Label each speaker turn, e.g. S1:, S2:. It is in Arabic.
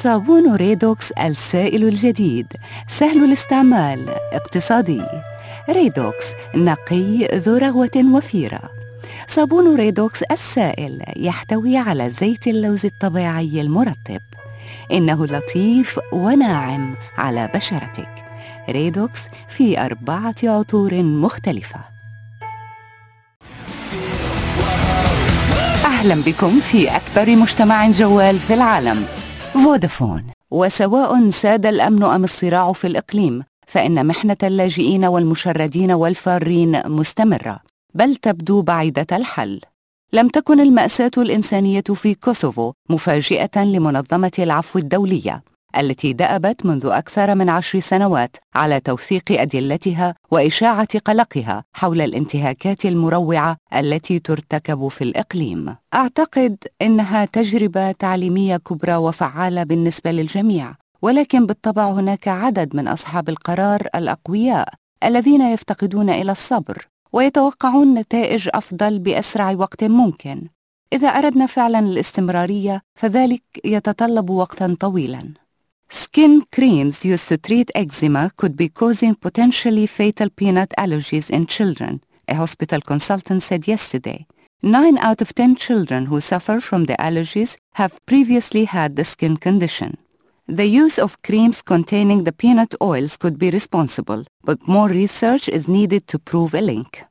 S1: صابون ريدوكس السائل الجديد سهل الاستعمال، اقتصادي. ريدوكس نقي ذو رغوة وفيرة. صابون ريدوكس السائل يحتوي على زيت اللوز الطبيعي المرطب. إنه لطيف وناعم على بشرتك. ريدوكس في 4 عطور مختلفة. أهلا بكم في أكبر مجتمع جوال في العالم، فودافون. وسواء ساد الأمن أم الصراع في الإقليم، فإن محنة اللاجئين والمشردين والفارين مستمرة، بل تبدو بعيدة الحل. لم تكن المأساة الإنسانية في كوسوفو مفاجئة لمنظمة العفو الدولية، التي دأبت منذ أكثر من 10 سنوات على توثيق أدلتها وإشاعة قلقها حول الانتهاكات المروعة التي ترتكب في الإقليم. أعتقد إنها تجربة تعليمية كبرى وفعالة بالنسبة للجميع، ولكن بالطبع هناك عدد من أصحاب القرار الأقوياء الذين يفتقدون إلى الصبر ويتوقعون نتائج أفضل بأسرع وقت ممكن. إذا أردنا فعلاً الاستمرارية فذلك يتطلب وقتاً طويلاً. Skin creams used to treat eczema could be causing potentially fatal peanut allergies in children, a hospital consultant said yesterday. 9 out of 10 children who suffer from the allergies have previously had the skin condition. The use of creams containing the peanut oils could be responsible, but more research is needed to prove a link.